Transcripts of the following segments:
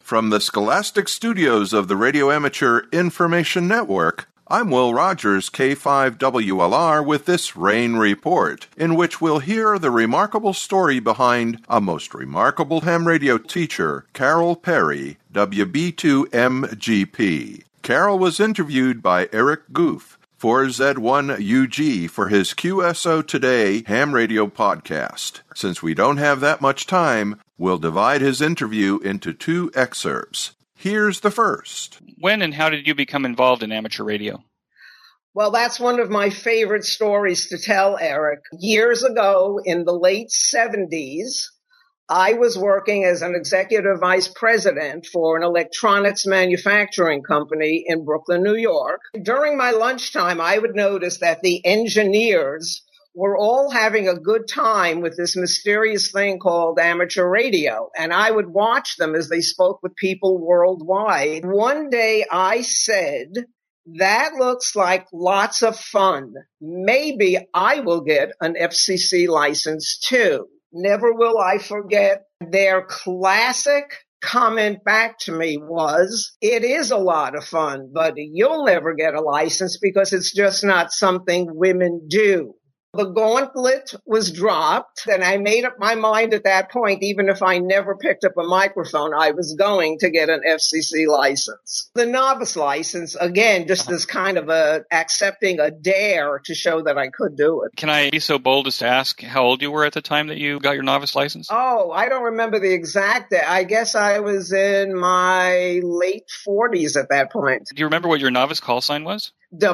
From the Scholastic Studios of the Radio Amateur Information Network, I'm Will Rogers, K5WLR, with this Rain Report, in which we'll hear the remarkable story behind a most remarkable ham radio teacher, Carol Perry, WB2MGP. Carol was interviewed by Eric Goof, 4Z1UG, for his QSO Today ham radio podcast. Since we don't have that much time, we'll divide his interview into two excerpts. Here's the first. When and how did you become involved in amateur radio? Well, that's one of my favorite stories to tell, Eric. Years ago, in the late 70s, I was working as an executive vice president for an electronics manufacturing company in Brooklyn, New York. During my lunchtime, I would notice that the engineers were all having a good time with this mysterious thing called amateur radio. And I would watch them as they spoke with people worldwide. One day I said, that looks like lots of fun. Maybe I will get an FCC license too. Never will I forget their classic comment back to me was, it is a lot of fun, but you'll never get a license because it's just not something women do. The gauntlet was dropped, and I made up my mind at that point, even if I never picked up a microphone, I was going to get an FCC license. The novice license, again, just as kind of accepting a dare to show that I could do it. Can I be so bold as to ask how old you were at the time that you got your novice license? Oh, I don't remember the exact day. I guess I was in my late 40s at that point. Do you remember what your novice call sign was?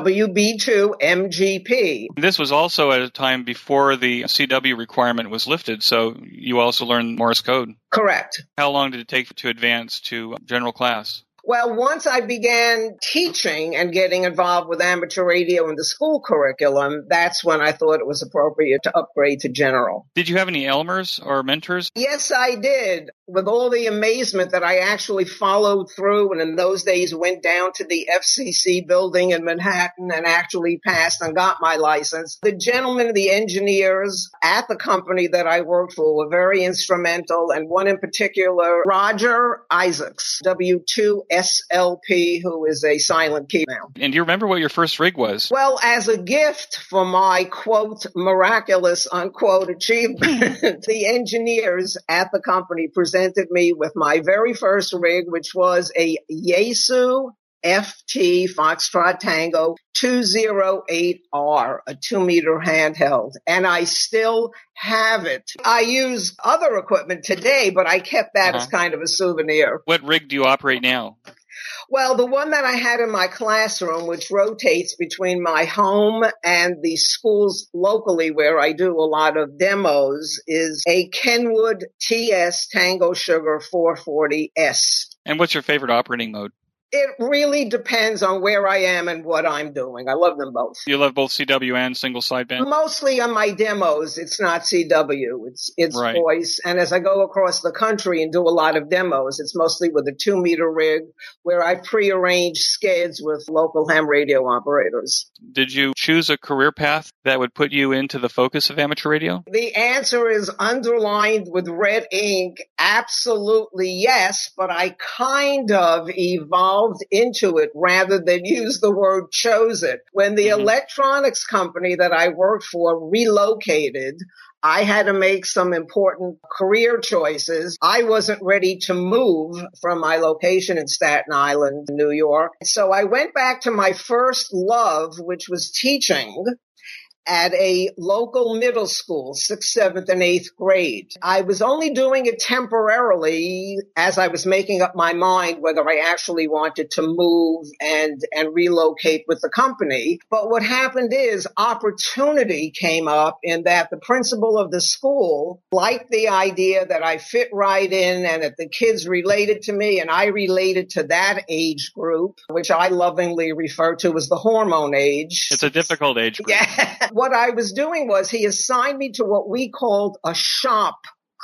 WB2MGP. This was also at a time before the CW requirement was lifted, so you also learned Morse code. Correct. How long did it take to advance to general class? Well, once I began teaching and getting involved with amateur radio in the school curriculum, that's when I thought it was appropriate to upgrade to general. Did you have any Elmers or mentors? Yes, I did. With all the amazement that I actually followed through and in those days went down to the FCC building in Manhattan and actually passed and got my license. The gentlemen, the engineers at the company that I worked for were very instrumental, and one in particular, Roger Isaacs, W2SLP, who is a silent key now. And do you remember what your first rig was? Well, as a gift for my, quote, miraculous, unquote, achievement, the engineers at the company presented me with my very first rig, which was a Yaesu FT Foxtrot Tango 208R, a 2-meter handheld, and I still have it. I use other equipment today, but I kept that as kind of a souvenir. What rig do you operate now? Well, the one that I had in my classroom, which rotates between my home and the schools locally where I do a lot of demos, is a Kenwood TS Tango Sugar 440S. And what's your favorite operating mode? It really depends on where I am and what I'm doing. I love them both. You love both CW and single sideband? Mostly on my demos, it's not CW. It's right. Voice. And as I go across the country and do a lot of demos, it's mostly with a 2-meter rig where I prearrange skids with local ham radio operators. Did you choose a career path that would put you into the focus of amateur radio? The answer is underlined with red ink. Absolutely yes, but I kind of evolved into it rather than use the word chose it. When the electronics company that I worked for relocated, I had to make some important career choices. I wasn't ready to move from my location in Staten Island, New York. So I went back to my first love, which was teaching at a local middle school, 6th, 7th, and 8th grade. I was only doing it temporarily as I was making up my mind whether I actually wanted to move and relocate with the company. But what happened is opportunity came up in that the principal of the school liked the idea that I fit right in and that the kids related to me and I related to that age group, which I lovingly refer to as the hormone age. It's a difficult age group. Yeah. What I was doing was he assigned me to what we called a shop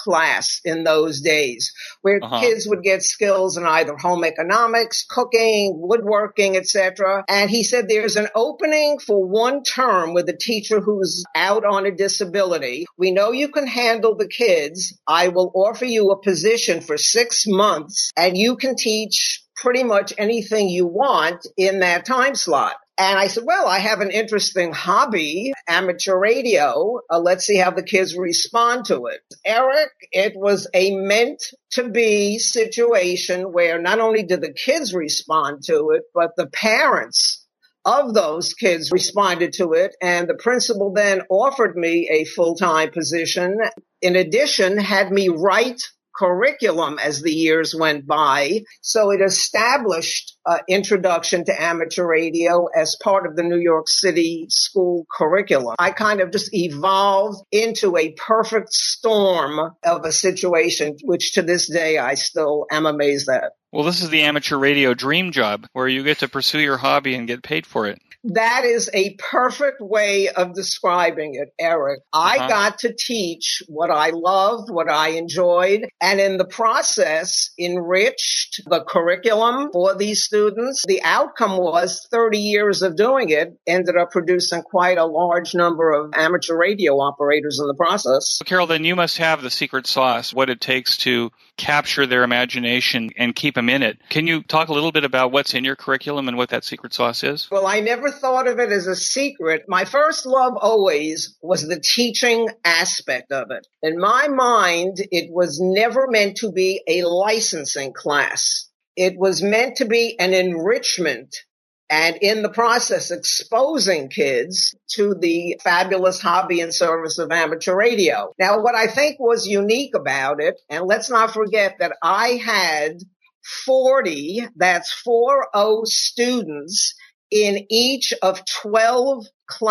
class in those days, where kids would get skills in either home economics, cooking, woodworking, etc. And he said there's an opening for one term with a teacher who's out on a disability. We know you can handle the kids. I will offer you a position for 6 months and you can teach pretty much anything you want in that time slot. And I said, well, I have an interesting hobby, amateur radio. Let's see how the kids respond to it. Eric, it was a meant to be situation where not only did the kids respond to it, but the parents of those kids responded to it. And the principal then offered me a full-time position. In addition, had me write curriculum as the years went by. So it established introduction to amateur radio as part of the New York City school curriculum. I kind of just evolved into a perfect storm of a situation, which to this day I still am amazed at. Well, this is the amateur radio dream job where you get to pursue your hobby and get paid for it. That is a perfect way of describing it, Eric. I got to teach what I loved, what I enjoyed, and in the process enriched the curriculum for these students. The outcome was 30 years of doing it ended up producing quite a large number of amateur radio operators in the process. Carol, then you must have the secret sauce, what it takes to capture their imagination and keep them in it. Can you talk a little bit about what's in your curriculum and what that secret sauce is? Well, I never thought of it as a secret. My first love always was the teaching aspect of it. In my mind, it was never meant to be a licensing class. It was meant to be an enrichment and in the process exposing kids to the fabulous hobby and service of amateur radio. Now, what I think was unique about it, and let's not forget that I had 40, that's 40 students in each of 12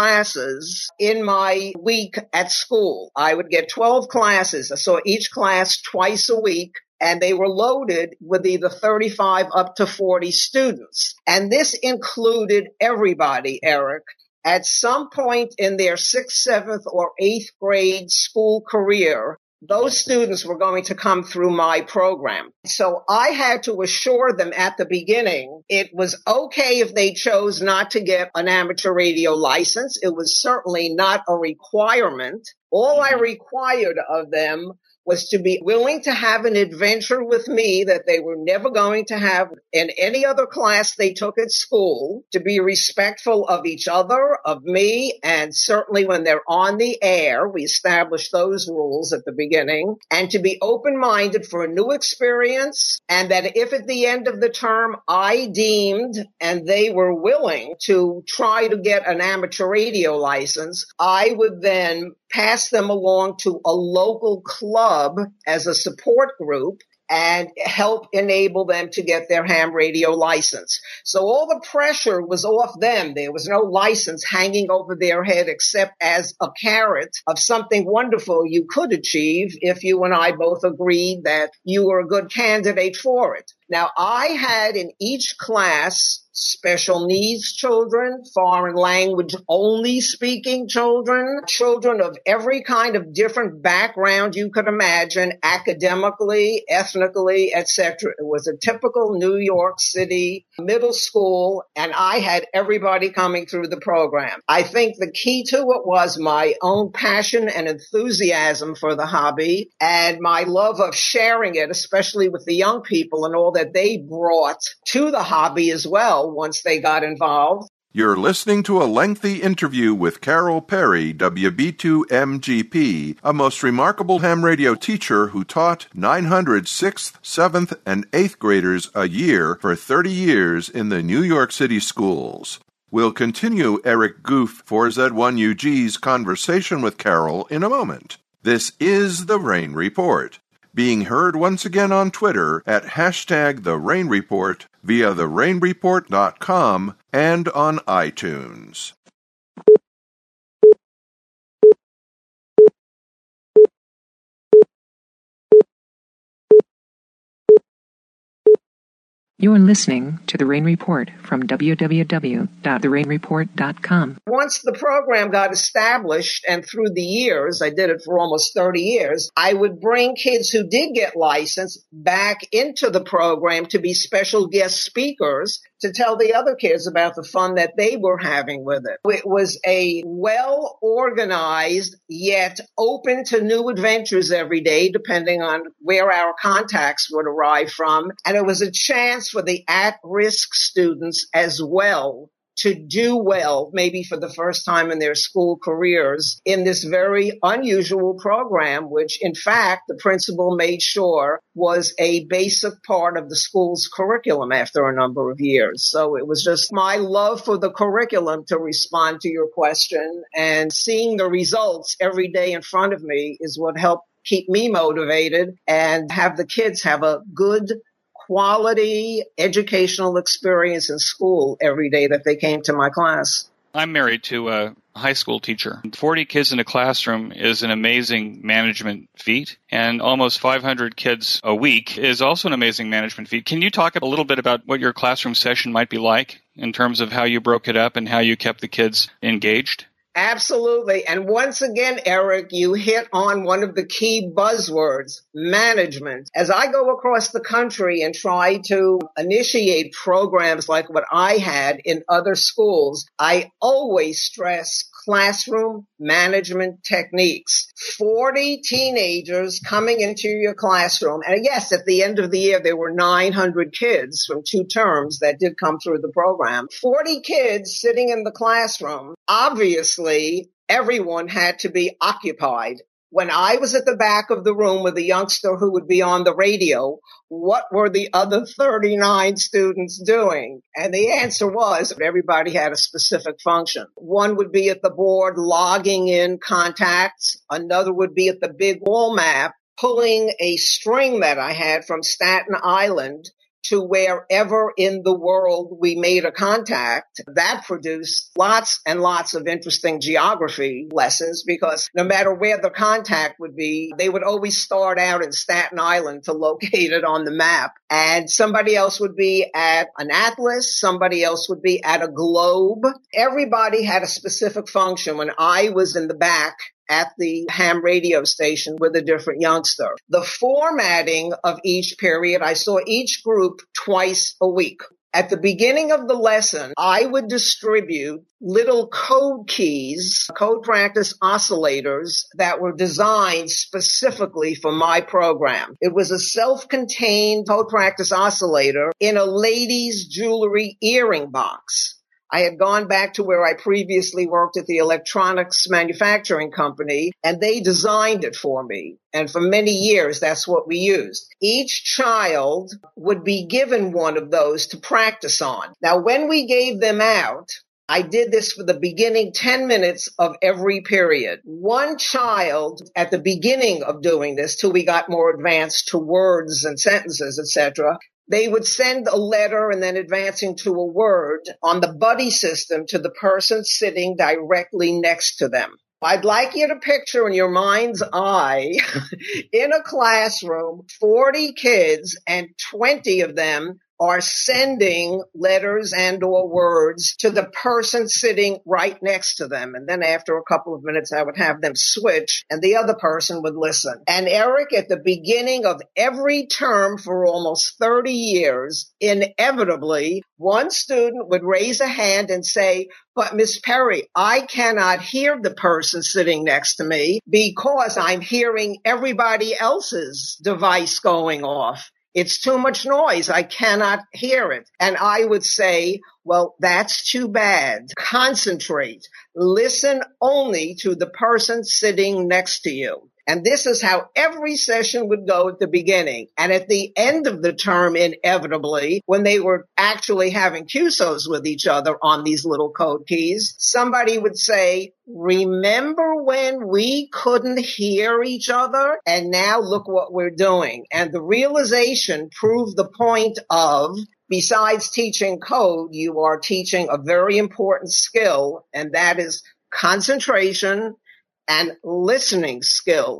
classes in my week at school. I would get 12 classes. I saw each class twice a week. And they were loaded with either 35 up to 40 students. And this included everybody, Eric. At some point in their 6th, 7th, or 8th grade school career, those students were going to come through my program. So I had to assure them at the beginning it was okay if they chose not to get an amateur radio license. It was certainly not a requirement. All I required of them was to be willing to have an adventure with me that they were never going to have in any other class they took at school, to be respectful of each other, of me, and certainly when they're on the air, we established those rules at the beginning, and to be open-minded for a new experience, and that if at the end of the term I deemed and they were willing to try to get an amateur radio license, I would then pass them along to a local club as a support group and help enable them to get their ham radio license. So all the pressure was off them. There was no license hanging over their head except as a carrot of something wonderful you could achieve if you and I both agreed that you were a good candidate for it. Now, I had in each class special needs children, foreign language only speaking children, children of every kind of different background you could imagine, academically, ethnically, etc. It was a typical New York City middle school, and I had everybody coming through the program. I think the key to it was my own passion and enthusiasm for the hobby and my love of sharing it, especially with the young people and all that they brought to the hobby as well once they got involved. You're listening to a lengthy interview with Carol Perry, WB2MGP, a most remarkable ham radio teacher who taught 900 6th, 7th, and 8th graders a year for 30 years in the New York City schools. We'll continue Eric Goof, 4Z1UG's conversation with Carol in a moment. This is The Rain Report, being heard once again on Twitter at #TheRainReport, via therainreport.com, and on iTunes. You're listening to The Rain Report from www.therainreport.com. Once the program got established, and through the years, I did it for almost 30 years, I would bring kids who did get licensed back into the program to be special guest speakers to tell the other kids about the fun that they were having with it. It was a well-organized, yet open to new adventures every day, depending on where our contacts would arrive from. And it was a chance for the at-risk students as well to do well, maybe for the first time in their school careers, in this very unusual program, which in fact the principal made sure was a basic part of the school's curriculum after a number of years. So it was just my love for the curriculum, to respond to your question, and seeing the results every day in front of me is what helped keep me motivated and have the kids have a good quality educational experience in school every day that they came to my class. I'm married to a high school teacher. 40 kids in a classroom is an amazing management feat, and almost 500 kids a week is also an amazing management feat. Can you talk a little bit about what your classroom session might be like in terms of how you broke it up and how you kept the kids engaged? Absolutely. And once again, Eric, you hit on one of the key buzzwords, management. As I go across the country and try to initiate programs like what I had in other schools, I always stress classroom management techniques. 40 teenagers coming into your classroom. And yes, at the end of the year, there were 900 kids from 2 terms that did come through the program. 40 kids sitting in the classroom. Obviously, everyone had to be occupied. When I was at the back of the room with a youngster who would be on the radio, what were the other 39 students doing? And the answer was everybody had a specific function. One would be at the board logging in contacts. Another would be at the big wall map, pulling a string that I had from Staten Island to wherever in the world we made a contact. That produced lots and lots of interesting geography lessons, because no matter where the contact would be, they would always start out in Staten Island to locate it on the map. And somebody else would be at an atlas, somebody else would be at a globe. Everybody had a specific function when I was in the back at the ham radio station with a different youngster. The formatting of each period, I saw each group twice a week. At the beginning of the lesson, I would distribute little code keys, code practice oscillators that were designed specifically for my program. It was a self-contained code practice oscillator in a lady's jewelry earring box. I had gone back to where I previously worked at the electronics manufacturing company, and they designed it for me. And for many years, that's what we used. Each child would be given one of those to practice on. Now, when we gave them out, I did this for the beginning 10 minutes of every period. One child at the beginning of doing this, till we got more advanced to words and sentences, etc., they would send a letter and then advancing to a word on the buddy system to the person sitting directly next to them. I'd like you to picture in your mind's eye in a classroom, 40 kids and 20 of them are sending letters and or words to the person sitting right next to them. And then after a couple of minutes, I would have them switch and the other person would listen. And Eric, at the beginning of every term for almost 30 years, inevitably, one student would raise a hand and say, "But Miss Perry, I cannot hear the person sitting next to me because I'm hearing everybody else's device going off. It's too much noise. I cannot hear it." And I would say, well, that's too bad. Concentrate. Listen only to the person sitting next to you. And this is how every session would go at the beginning. And at the end of the term, inevitably, when they were actually having QSOs with each other on these little code keys, somebody would say, "Remember when we couldn't hear each other? And now look what we're doing." And the realization proved the point of, besides teaching code, you are teaching a very important skill, and that is concentration and listening skills.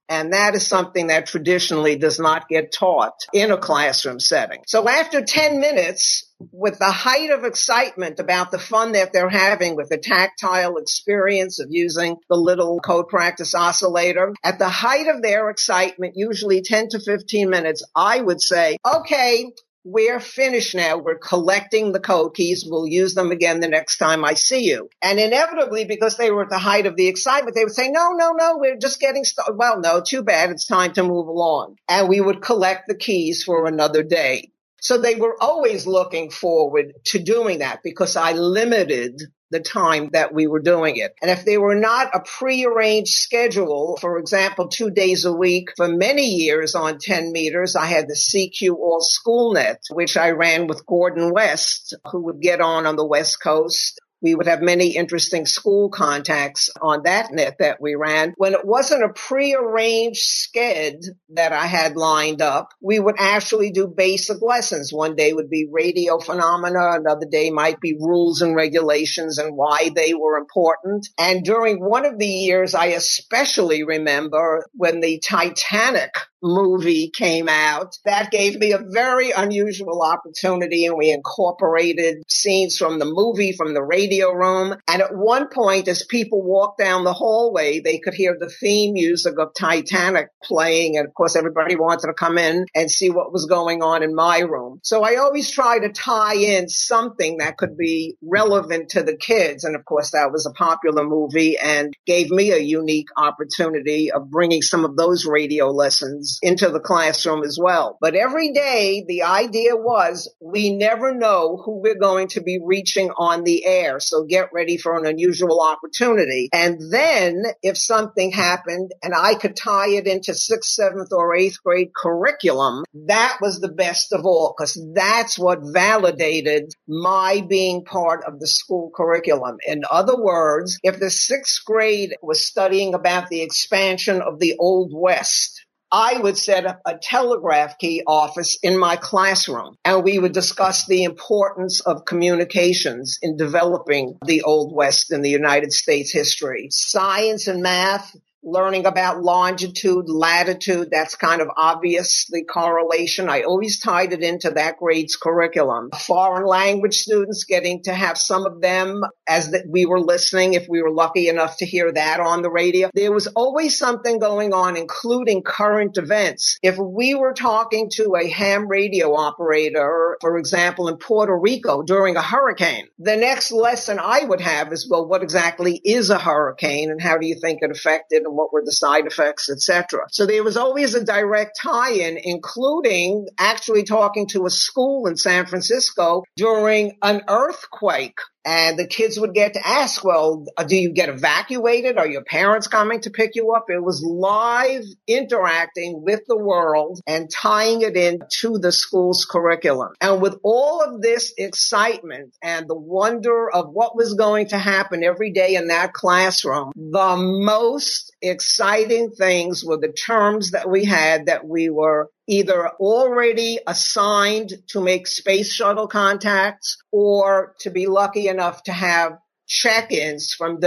And that is something that traditionally does not get taught in a classroom setting. So after 10 minutes, with the height of excitement about the fun that they're having with the tactile experience of using the little code practice oscillator, at the height of their excitement, usually 10 to 15 minutes, I would say, okay, we're finished now. We're collecting the code keys. We'll use them again the next time I see you. And inevitably, because they were at the height of the excitement, they would say, no, we're just getting started. Well, no, too bad. It's time to move along. And we would collect the keys for another day. So they were always looking forward to doing that because I limited the time that we were doing it. And if they were not a prearranged schedule, for example, 2 days a week for many years on 10 meters, I had the CQ All School Net, which I ran with Gordon West, who would get on the West Coast. We would have many interesting school contacts on that net that we ran. When it wasn't a prearranged sched that I had lined up, we would actually do basic lessons. One day would be radio phenomena. Another day might be rules and regulations and why they were important. And during one of the years, I especially remember when the Titanic movie came out. That gave me a very unusual opportunity, and we incorporated scenes from the movie, from the radio room. And at one point, as people walked down the hallway, they could hear the theme music of Titanic playing. And of course, everybody wanted to come in and see what was going on in my room. So I always try to tie in something that could be relevant to the kids. And of course, that was a popular movie and gave me a unique opportunity of bringing some of those radio lessons into the classroom as well. But every day, the idea was we never know who we're going to be reaching on the air. So get ready for an unusual opportunity. And then if something happened and I could tie it into 6th, 7th, or 8th grade curriculum, that was the best of all, because that's what validated my being part of the school curriculum. In other words, if the 6th grade was studying about the expansion of the Old West, I would set up a telegraph key office in my classroom, and we would discuss the importance of communications in developing the Old West in the United States history. Science and math, learning about longitude, latitude, that's kind of obvious, the correlation. I always tied it into that grade's curriculum. Foreign language students, getting to have some of them as we were listening, if we were lucky enough to hear that on the radio. There was always something going on, including current events. If we were talking to a ham radio operator, for example, in Puerto Rico during a hurricane, the next lesson I would have is, well, what exactly is a hurricane and how do you think it affected and what were the side effects, etc. So there was always a direct tie-in, including actually talking to a school in San Francisco during an earthquake. And the kids would get to ask, well, do you get evacuated? Are your parents coming to pick you up? It was live interacting with the world and tying it into the school's curriculum. And with all of this excitement and the wonder of what was going to happen every day in that classroom, the most exciting things were the terms that we had that we were either already assigned to make space shuttle contacts or to be lucky enough to have check-ins from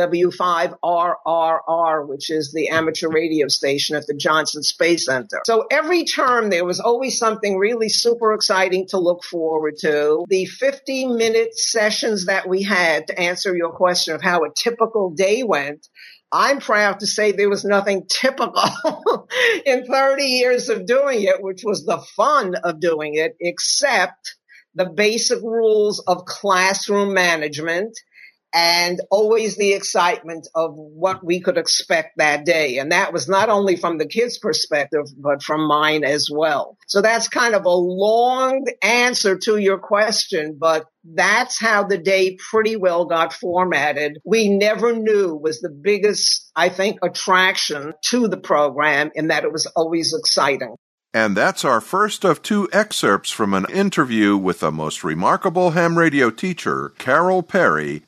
W5RRR, which is the amateur radio station at the Johnson Space Center. So every term there was always something really super exciting to look forward to. The 50-minute sessions that we had to answer your question of how a typical day went, I'm proud to say there was nothing typical in 30 years of doing it, which was the fun of doing it, except the basic rules of classroom management and always the excitement of what we could expect that day. And that was not only from the kids' perspective, but from mine as well. So that's kind of a long answer to your question, but that's how the day pretty well got formatted. We never knew was the biggest, I think, attraction to the program in that it was always exciting. And that's our first of 2 excerpts from an interview with the most remarkable ham radio teacher, Carol Perry,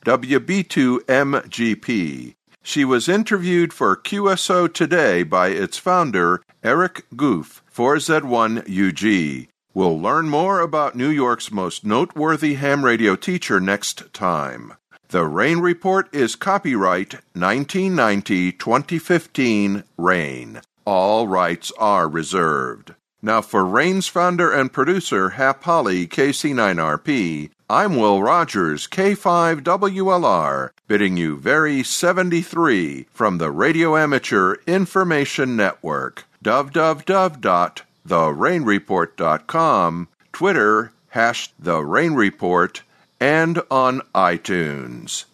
WB2MGP. She was interviewed for QSO Today by its founder, Eric Goof, 4Z1UG. We'll learn more about New York's most noteworthy ham radio teacher next time. The Rain Report is copyright 1990-2015 Rain. All rights are reserved. Now for RAIN's founder and producer, Hap Holly, KC9RP, I'm Will Rogers, K5WLR, bidding you very 73 from the Radio Amateur Information Network. www.therainreport.com, Twitter, #TheRainReport, and on iTunes.